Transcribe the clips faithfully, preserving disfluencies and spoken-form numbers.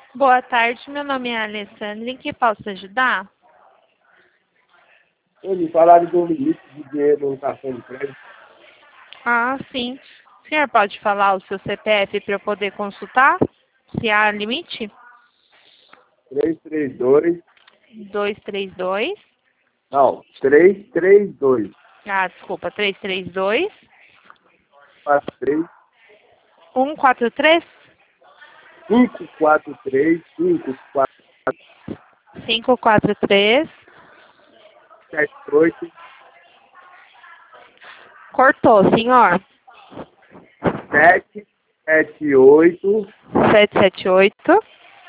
Boa tarde, meu nome é Alessandra. Em que posso ajudar? Eles falaram do limite de dinheiro no cartão de crédito. Ah, sim. O senhor pode falar o seu C P F para eu poder consultar? Se há limite? trezentos e trinta e dois. Dois três dois. Não, trezentos e trinta e dois. Ah, desculpa. Três três dois. quatro três. Um quatro três. cinco quatro três. cinco quatro Cinco quatro três. sete oito. Cortou, senhor. sete sete oito. Sete sete oito.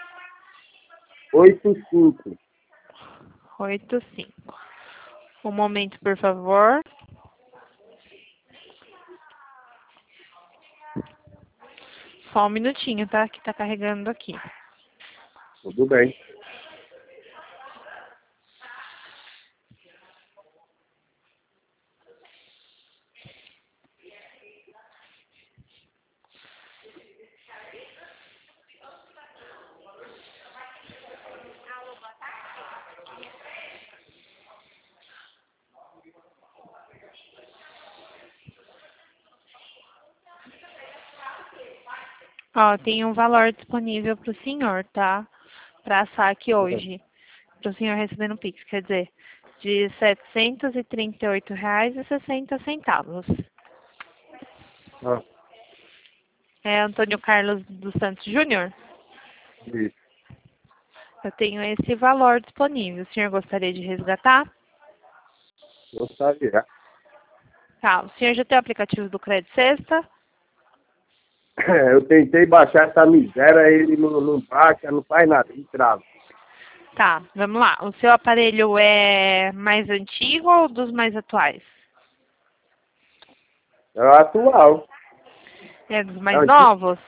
oito cinco. Oito cinco. Um momento, por favor. Só um minutinho, tá? Que tá carregando aqui. Tudo bem. Ó, tem um valor disponível para o senhor, tá? Para saque hoje. Para o senhor receber no Pix, quer dizer, de setecentos e trinta e oito reais e sessenta centavos. Ah, É Antônio Carlos dos Santos Júnior? isso. Eu tenho esse valor disponível. O senhor gostaria de resgatar? Gostaria. Tá. O senhor já tem o aplicativo do Crédito Sexta? Eu tentei baixar essa miséria, ele não, não baixa, não faz nada, ele trava. Tá, vamos lá. O seu aparelho é mais antigo ou dos mais atuais? É o atual. É dos É mais o antigo. novos?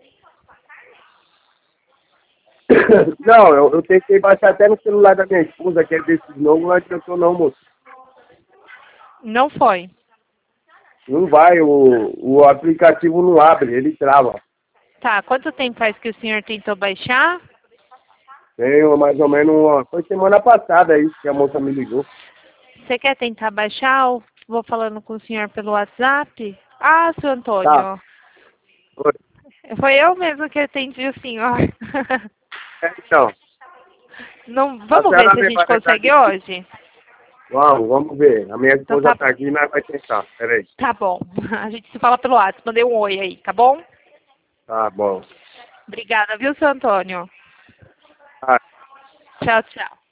Não, eu, eu tentei baixar até no celular da minha esposa, que é desses novos, não adiantou não, moço. Não foi. Não vai, o, o aplicativo não abre, ele trava. Tá, quanto tempo faz que o senhor tentou baixar? Tem mais ou menos uma... Foi semana passada aí que a moça me ligou. Você quer tentar baixar ou vou falando com o senhor pelo WhatsApp? Ah, seu Tá. Antônio. Oi. Foi eu mesmo que atendi o senhor. É, então, Não, a vamos ver senhora se a me gente vai estar consegue aqui. hoje? Vamos, vamos ver. A minha Então esposa tá, tá aqui e nós vai tentar. Peraí. tá bom. A gente se fala pelo WhatsApp. Mandei um oi aí, tá bom? Tá bom. Obrigada, viu, seu Antônio? Tá. Tchau, tchau.